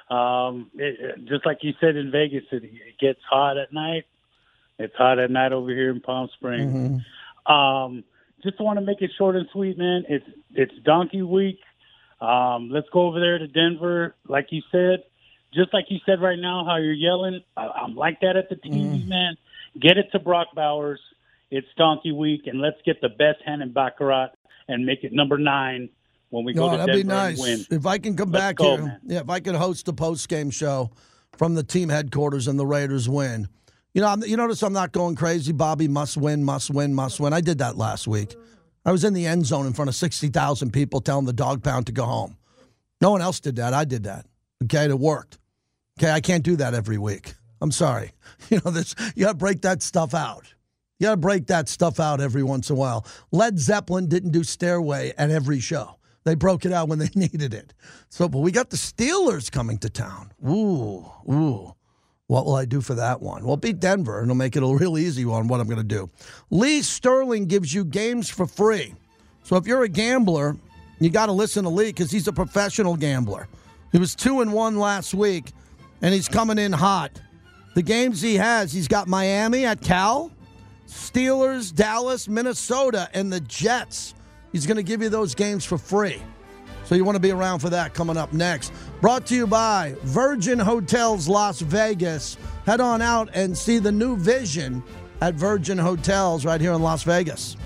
[SPEAKER 8] Um, it, just like you said in Vegas, it, it gets hot at night. It's hot at night over here in Palm Springs. Mm-hmm. Um, just want to make it short and sweet, man. It's it's Donkey Week. Um, let's go over there to Denver, like you said. Just like you said right now, how you're yelling. I, I'm like that at the T V, mm-hmm. man. Get it to Brock Bowers. It's Donkey Week, and let's get the best hand in Baccarat and make it number nine when we go
[SPEAKER 2] oh,
[SPEAKER 8] to
[SPEAKER 2] that'd
[SPEAKER 8] Denver
[SPEAKER 2] be nice.
[SPEAKER 8] and win.
[SPEAKER 2] If I can come
[SPEAKER 8] let's
[SPEAKER 2] back
[SPEAKER 8] go,
[SPEAKER 2] here,
[SPEAKER 8] man.
[SPEAKER 2] yeah, if I could host a post-game show from the team headquarters and the Raiders win. You know, I'm, you notice I'm not going crazy. Bobby must win, must win, must win. I did that last week. I was in the end zone in front of sixty thousand people telling the dog pound to go home. No one else did that. I did that. Okay, it worked. Okay, I can't do that every week. I'm sorry. You know, this you got to break that stuff out. You got to break that stuff out every once in a while. Led Zeppelin didn't do Stairway at every show. They broke it out when they needed it. So, but we got the Steelers coming to town. Ooh, ooh. What will I do for that one? Well, beat Denver, and it'll make it a real easy one, what I'm going to do. Lee Sterling gives you games for free. So if you're a gambler, you got to listen to Lee because he's a professional gambler. He was two and one last week, and he's coming in hot. The games he has, he's got Miami at Cal, Steelers, Dallas, Minnesota, and the Jets. He's going to give you those games for free. So you want to be around for that coming up next. Brought to you by Virgin Hotels Las Vegas. Head on out and see the new vision at Virgin Hotels right here in Las Vegas.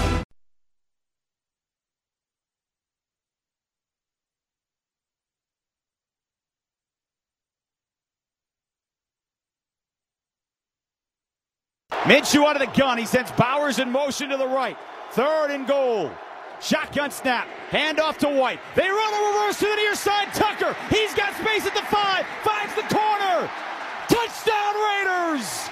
[SPEAKER 5] Minshew out of the gun. He sends Bowers in motion to the right. Third and goal. Shotgun snap. Hand off to White. They run a reverse to the near side. Tucker. He's got space at the five. Finds the corner. Touchdown Raiders.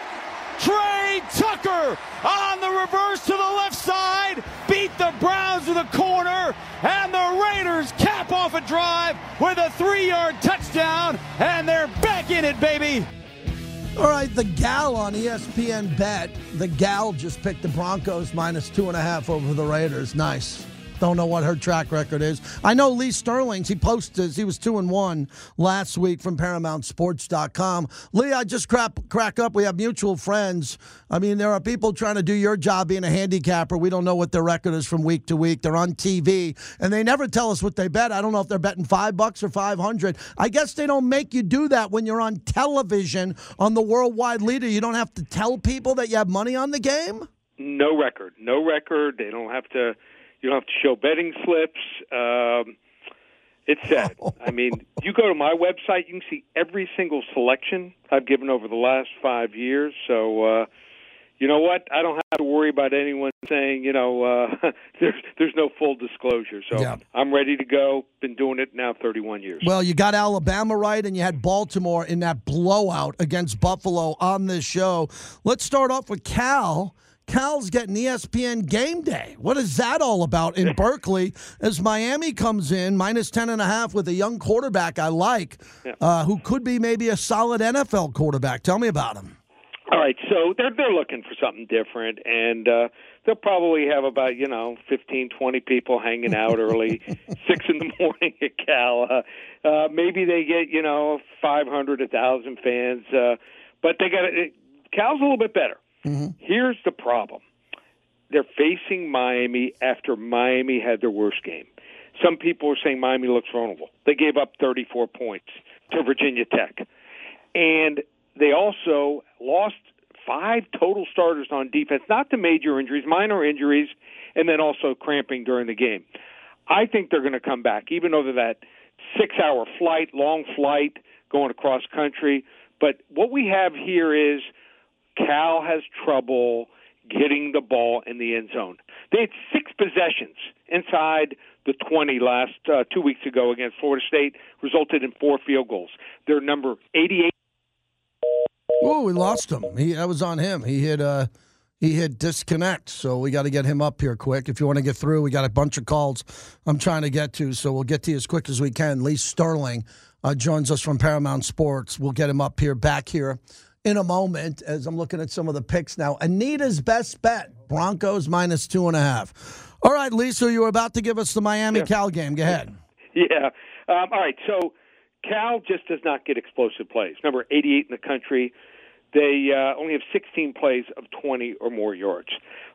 [SPEAKER 5] Trey Tucker on the reverse to the left side. Beat the Browns to the corner. And the Raiders cap off a drive with a three-yard touchdown. And they're back in it, baby.
[SPEAKER 2] All right, the Gal on E S P N Bet. The Gal just picked the Broncos minus two and a half over the Raiders. Nice. Don't know what her track record is. I know Lee Sterling's. He posted, he was two and one last week from Paramount Sports dot com. Lee, I just crap, crack up. We have mutual friends. I mean, there are people trying to do your job being a handicapper. We don't know what their record is from week to week. They're on T V, and they never tell us what they bet. I don't know if they're betting five bucks or five hundred. I guess they don't make you do that when you're on television on the worldwide leader. You don't have to tell people that you have money on the game?
[SPEAKER 9] No record. No record. They don't have to... You don't have to show betting slips. Um, it's sad. I mean, you go to my website, you can see every single selection I've given over the last five years. So, uh, you know what? I don't have to worry about anyone saying, you know, uh, there's there's no full disclosure. So yeah. I'm ready to go. Been doing it now thirty-one years.
[SPEAKER 2] Well, you got Alabama right, and you had Baltimore in that blowout against Buffalo on this show. Let's start off with Cal. Cal's getting E S P N Game Day. What is that all about in Berkeley as Miami comes in, minus ten and a half with a young quarterback I like, yeah. uh, who could be maybe a solid N F L quarterback. Tell me about him.
[SPEAKER 9] All right, so they're they're looking for something different, and uh, they'll probably have about, you know, fifteen, twenty people hanging out early, six in the morning at Cal. Uh, uh, maybe they get, you know, five hundred, one thousand fans, uh, but they got Cal's a little bit better. Mm-hmm. Here's the problem. They're facing Miami after Miami had their worst game. Some people are saying Miami looks vulnerable. They gave up thirty-four points to Virginia Tech. And they also lost five total starters on defense, not to major injuries, minor injuries, and then also cramping during the game. I think they're going to come back, even though they're that six-hour flight, long flight, going across country. But what we have here is Cal has trouble getting the ball in the end zone. They had six possessions inside the twenty last uh, two weeks ago against Florida State, resulted in four field goals. They're number eighty-eight.
[SPEAKER 2] Oh, we lost him. He that was on him. He hit uh he hit disconnect. So we got to get him up here quick. If you want to get through, we got a bunch of calls I'm trying to get to, so we'll get to you as quick as we can. Lee Sterling uh, joins us from Paramount Sports. We'll get him up here, back here in a moment as I'm looking at some of the picks now. Anita's best bet, Broncos minus two and a half. All right, Lisa, you were about to give us the Miami-Cal game. Go ahead.
[SPEAKER 9] Yeah. Um, all right, so Cal just does not get explosive plays. Number eighty-eight in the country. They uh, only have sixteen plays of twenty or more yards.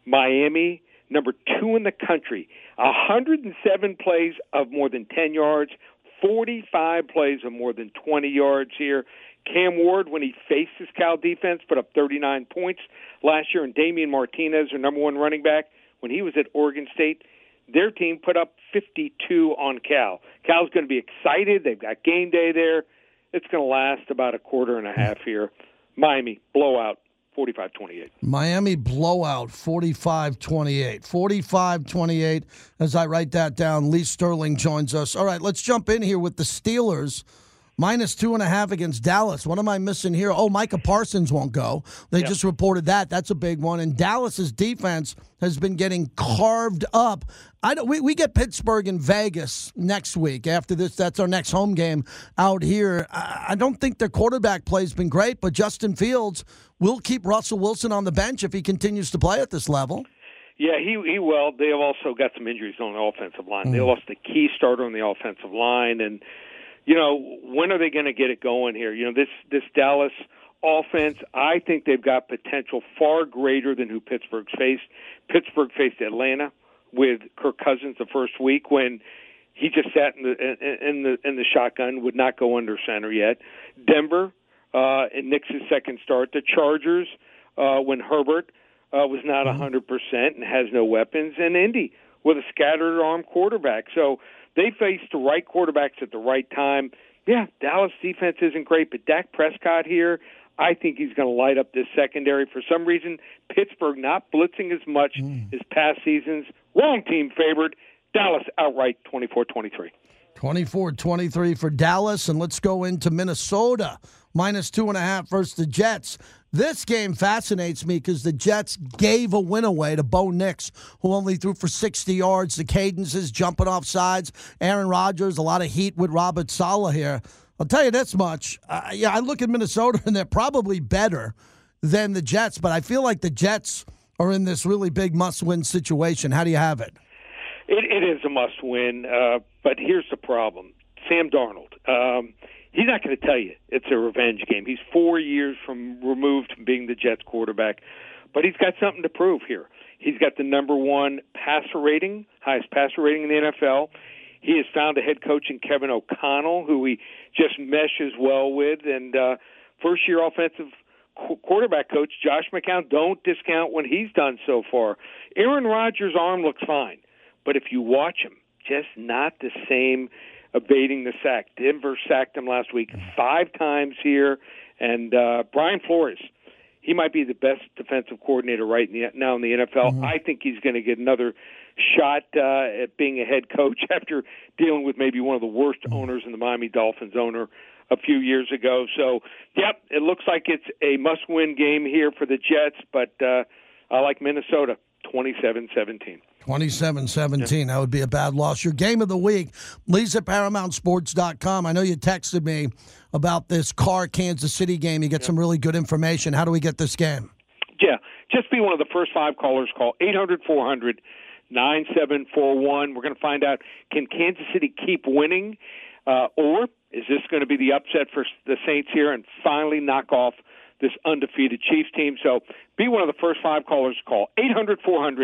[SPEAKER 9] Miami, number two in the country. one hundred seven plays of more than ten yards, forty-five plays of more than twenty yards here. Cam Ward, when he faced this Cal defense, put up thirty-nine points last year, and Damian Martinez, their number one running back, when he was at Oregon State, their team put up fifty-two on Cal. Cal's going to be excited. They've got game day there. It's going to last about a quarter and a half here. Miami, blowout, forty-five twenty-eight.
[SPEAKER 2] Miami blowout, forty-five twenty-eight. forty-five twenty-eight. As I write that down, Lee Sterling joins us. All right, let's jump in here with the Steelers. Minus two and a half against Dallas. What am I missing here? Oh, Micah Parsons won't go. They yep. just reported that. That's a big one. And Dallas's defense has been getting carved up. I don't. We, we get Pittsburgh and Vegas next week. After this, that's our next home game out here. I, I don't think their quarterback play's been great, but Justin Fields will keep Russell Wilson on the bench if he continues to play at this level.
[SPEAKER 9] Yeah, he he will. They have also got some injuries on the offensive line. Mm. They lost the key starter on the offensive line, and you know, when are they going to get it going here? You know, this, this Dallas offense, I think they've got potential far greater than who Pittsburgh's faced. Pittsburgh faced Atlanta with Kirk Cousins the first week when he just sat in the in the in the shotgun, would not go under center yet. Denver uh, in Nick's second start. The Chargers uh, when Herbert uh, was not one hundred percent and has no weapons. And Indy with a scattered arm quarterback. So they faced the right quarterbacks at the right time. Yeah, Dallas defense isn't great, but Dak Prescott here, I think he's going to light up this secondary. For some reason, Pittsburgh not blitzing as much mm. as past seasons. Wrong team favored. Dallas outright twenty-four twenty-three.
[SPEAKER 2] twenty-four twenty-three for Dallas, and let's go into Minnesota. Minus two and a half versus the Jets. This game fascinates me because the Jets gave a win away to Bo Nix, who only threw for sixty yards. The cadences jumping off sides. Aaron Rodgers, a lot of heat with Robert Saleh here. I'll tell you this much. Uh, yeah, I look at Minnesota, and they're probably better than the Jets, but I feel like the Jets are in this really big must-win situation. How do you have it?
[SPEAKER 9] It, it is a must-win, uh, but here's the problem. Sam Darnold. Um, He's not going to tell you it's a revenge game. He's four years from removed from being the Jets quarterback, but he's got something to prove here. He's got the number one passer rating, highest passer rating in the N F L. He has found a head coach in Kevin O'Connell, who he just meshes well with, and uh, first-year offensive qu- quarterback coach Josh McCown. Don't discount what he's done so far. Aaron Rodgers' arm looks fine, but if you watch him, just not the same. Evading the sack. Denver sacked him last week five times here. And uh, Brian Flores, he might be the best defensive coordinator right in the, now in the N F L. Mm-hmm. I think he's going to get another shot uh, at being a head coach after dealing with maybe one of the worst mm-hmm. owners in the Miami Dolphins owner a few years ago. So, yep, it looks like it's a must-win game here for the Jets, but uh, I like Minnesota, twenty-seven seventeen.
[SPEAKER 2] twenty-seven seventeen. Yeah. That would be a bad loss. Your game of the week, Lee's at Paramount Sports dot com. I know you texted me about this Carr Kansas City game. You get yeah. some really good information. How do we get this game?
[SPEAKER 9] Yeah, just be one of the first five callers. Call eight hundred four hundred nine seven four one. We're going to find out, can Kansas City keep winning, uh, or is this going to be the upset for the Saints here and finally knock off this undefeated Chiefs team? So be one of the first five callers to call eight hundred four hundred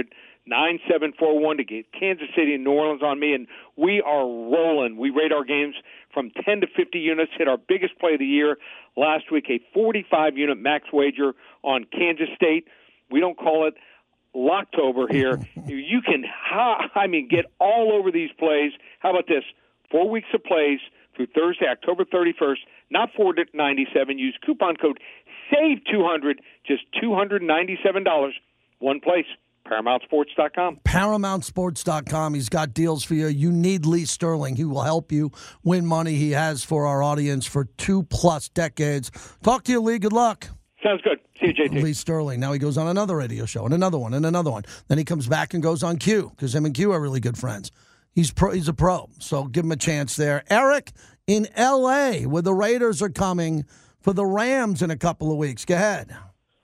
[SPEAKER 9] nine seven four one to get Kansas City and New Orleans on me, and we are rolling. We rate our games from ten to fifty units, hit our biggest play of the year last week, a forty-five unit max wager on Kansas State. We don't call it Locktober here. You can, I mean, get all over these plays. How about this? Four weeks of plays through Thursday, October thirty-first, not four ninety-seven. Use coupon code SAVE two hundred, just two hundred ninety-seven dollars. One place, Paramount Sports dot com.
[SPEAKER 2] Paramount Sports dot com. He's got deals for you. You need Lee Sterling. He will help you win money. He has for our audience for two-plus decades. Talk to you, Lee. Good luck.
[SPEAKER 9] Sounds good. See you, J T.
[SPEAKER 2] Lee Sterling. Now he goes on another radio show and another one and another one. Then he comes back and goes on Q because him and Q are really good friends. He's pro, he's a pro, so give him a chance there. Eric in L A, where the Raiders are coming for the Rams in a couple of weeks. Go ahead.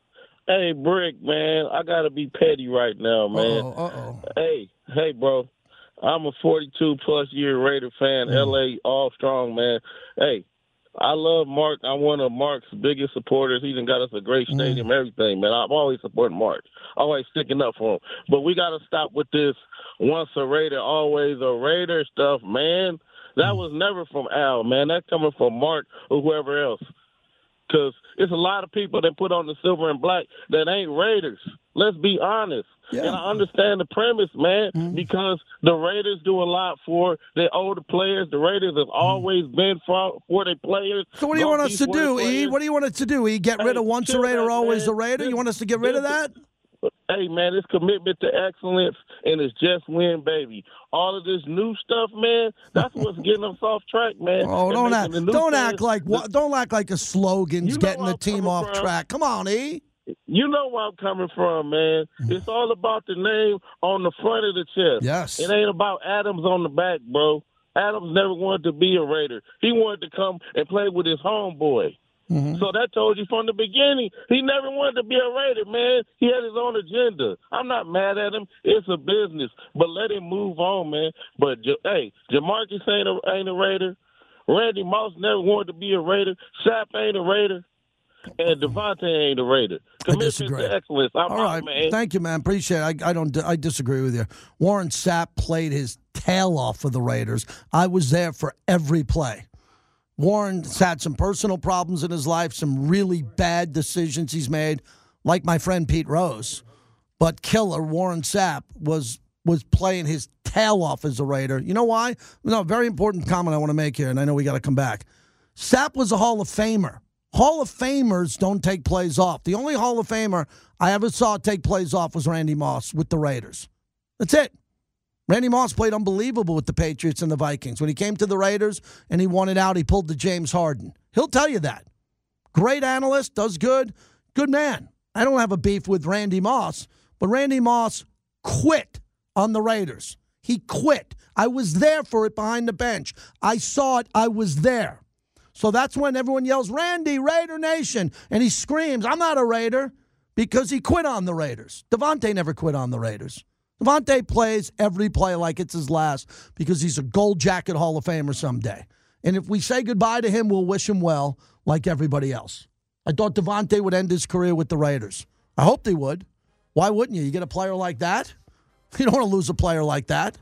[SPEAKER 10] Hey, Brick, man, I got to be petty right now, man.
[SPEAKER 2] Uh-oh, uh-oh.
[SPEAKER 10] Hey, hey, bro, I'm a forty-two-plus year Raider fan, mm. L A all strong, man. Hey, I love Mark. I'm one of Mark's biggest supporters. He's got us a great stadium, mm. everything, man. I'm always supporting Mark, always sticking up for him. But we got to stop with this once a Raider, always a Raider stuff, man. That was never from Al, man. That's coming from Mark or whoever else. Because it's a lot of people that put on the silver and black that ain't Raiders. Let's be honest. Yeah. And I understand the premise, man, mm-hmm. because the Raiders do a lot for their older players. The Raiders have always mm-hmm. been for, for their players.
[SPEAKER 2] So what do you want us to do, E? What do you want us to do, E? Get hey, rid of once a Raider, always a Raider? You want us to get rid of that?
[SPEAKER 10] Hey, man, it's commitment to excellence, and it's just win, baby. All of this new stuff, man, that's what's getting us off track, man.
[SPEAKER 2] Oh, don't act, don't act like what? Don't act like a slogan's you know getting the team off from. track. Come on, E.
[SPEAKER 10] You know where I'm coming from, man. It's all about the name on the front of the chest.
[SPEAKER 2] Yes.
[SPEAKER 10] It ain't about Adams on the back, bro. Adams never wanted to be a Raider. He wanted to come and play with his homeboy. Mm-hmm. So that told you from the beginning, he never wanted to be a Raider, man. He had his own agenda. I'm not mad at him. It's a business. But let him move on, man. But, hey, Jamarcus ain't a, ain't a Raider. Randy Moss never wanted to be a Raider. Sapp ain't a Raider. And Devontae ain't a Raider. Commitment to excellence. I'm
[SPEAKER 2] All right,
[SPEAKER 10] man.
[SPEAKER 2] Thank you, man. Appreciate it. I, I don't. I disagree with you. Warren Sapp played his tail off for the Raiders. I was there for every play. Warren's had some personal problems in his life, some really bad decisions he's made, like my friend Pete Rose. But killer Warren Sapp was was playing his tail off as a Raider. You know why? No, very important comment I want to make here, and I know we got to come back. Sapp was a Hall of Famer. Hall of Famers don't take plays off. The only Hall of Famer I ever saw take plays off was Randy Moss with the Raiders. That's it. Randy Moss played unbelievable with the Patriots and the Vikings. When he came to the Raiders and he wanted out, he pulled the James Harden. He'll tell you that. Great analyst, does good, good man. I don't have a beef with Randy Moss, but Randy Moss quit on the Raiders. He quit. I was there for it behind the bench. I saw it. I was there. So that's when everyone yells, Randy, Raider Nation. And he screams, I'm not a Raider, because he quit on the Raiders. Devontae never quit on the Raiders. Devontae plays every play like it's his last because he's a gold jacket Hall of Famer someday. And if we say goodbye to him, we'll wish him well like everybody else. I thought Devontae would end his career with the Raiders. I hoped he would. Why wouldn't you? You get a player like that? You don't want to lose a player like that.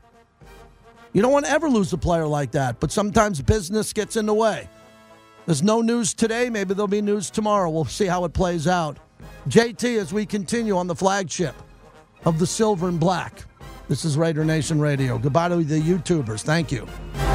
[SPEAKER 2] You don't want to ever lose a player like that. But sometimes business gets in the way. There's no news today. Maybe there'll be news tomorrow. We'll see how it plays out. J T, as we continue on the flagship of the Silver and Black. This is Raider Nation Radio. Goodbye to the YouTubers. Thank you.